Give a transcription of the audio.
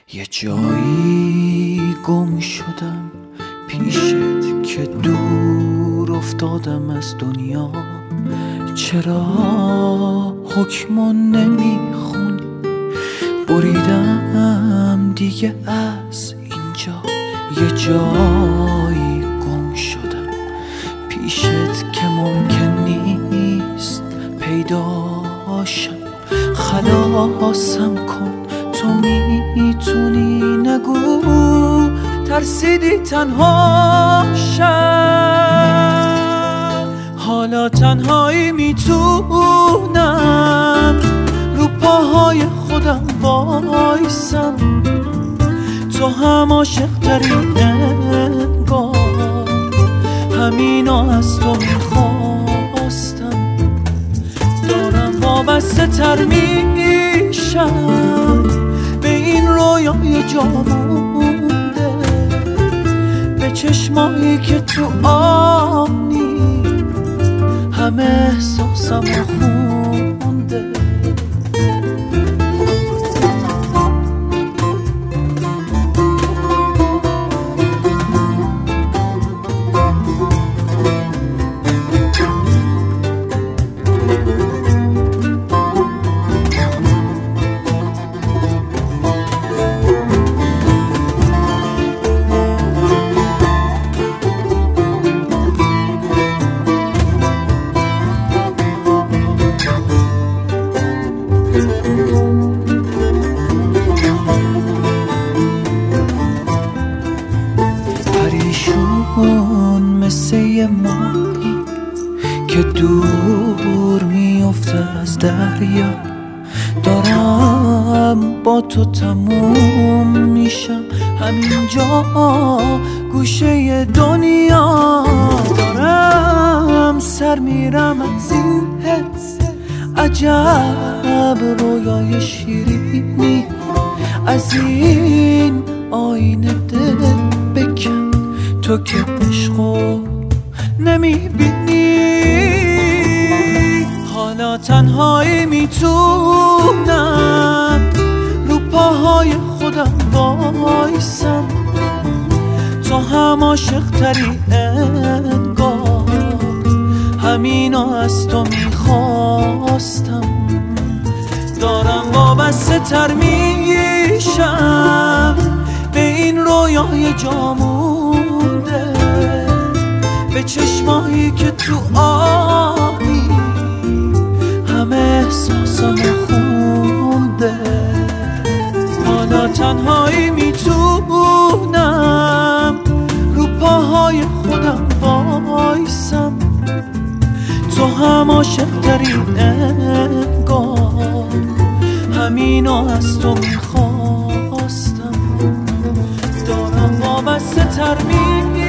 یه جایی گم شدم پیشت که دور افتادم از دنیا. چرا حکمو نمیخونی؟ بریدم دیگه از اینجا. یه جایی گم شدم پیشت که ممکن نیست پیداشم. خلاصم کن تو میتونی، نگو ترسیدی تنها شم. حالا تنهایی میتونم رو پاهای خودم وایسم. تو هم عاشق‌تری انگار، همینا از تو میخواستم. دارم وابسته تر میشم به این رویای جا مونده، به چشمایی که تو آنی همه احساسم رو خونده. پریشون مثل یه ماهی که دور میفته از دریا. دارم با تو تموم میشم همینجا گوشه دنیا. دارم سر میرم از این حس عجب رویای شیرینی. از این آینه دل بکن تو که عشقو نمیبینی. حالا تنهایی میتونم رو پاهای خودم وایسم. تو هم عاشق‌تری انگار، همینا از تو میخواستم. دارم وابسته تر میشم به این رویای جا مونده، به چشمایی که تو آبی همه احساسم خونده. حالا تنهایی میتونم رو پاهای خودم وایسم. تو هم عاشق‌تری انگار، همینا از تو میخواستم. دارم وابسته تر